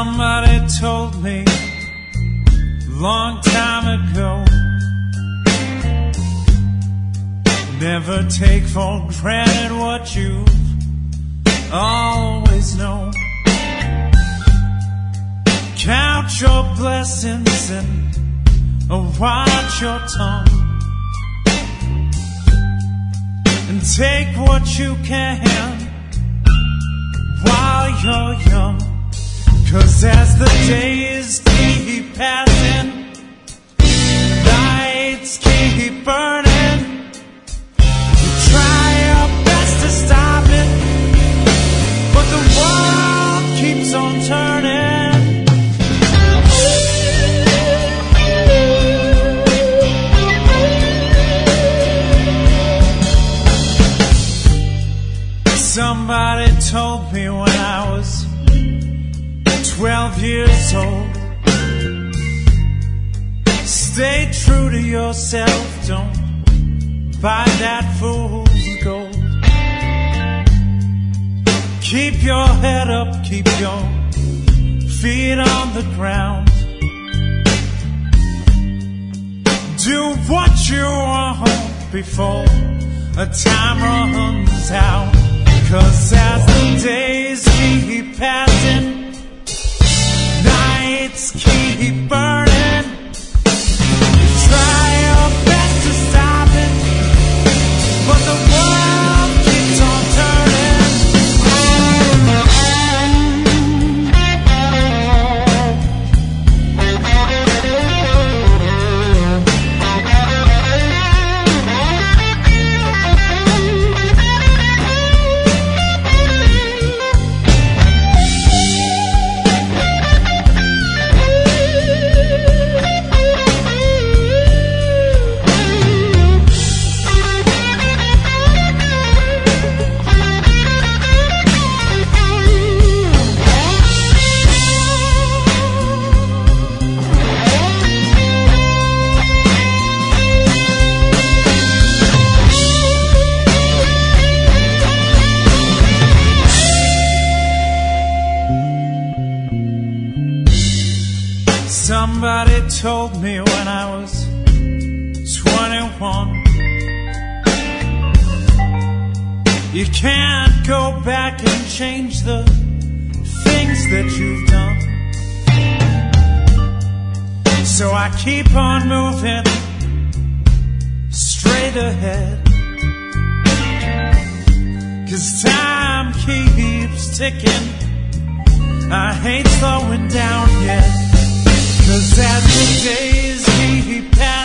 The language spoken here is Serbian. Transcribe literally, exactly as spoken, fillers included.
Somebody told me long time ago, never take for granted what you've always known. Count your blessings and watch your tongue, and take what you can while you're young. 'Cause as the days keep passing, lights keep burning, you try your best to stop it, but the world keeps on turning. Somebody told me when I was twelve years old, stay true to yourself, don't buy that fool's gold. Keep your head up, keep your feet on the ground, do what you want before a time runs out. 'Cause as the days keep passing, nights keep burning, you try your best to stop it, but the world keeps on turning. Somebody told me when I was twenty-one, you can't go back and change the things that you've done. So I keep on moving straight ahead, 'cause time keeps ticking, I ain't slowing down yet. 'Cause as the days keep passing,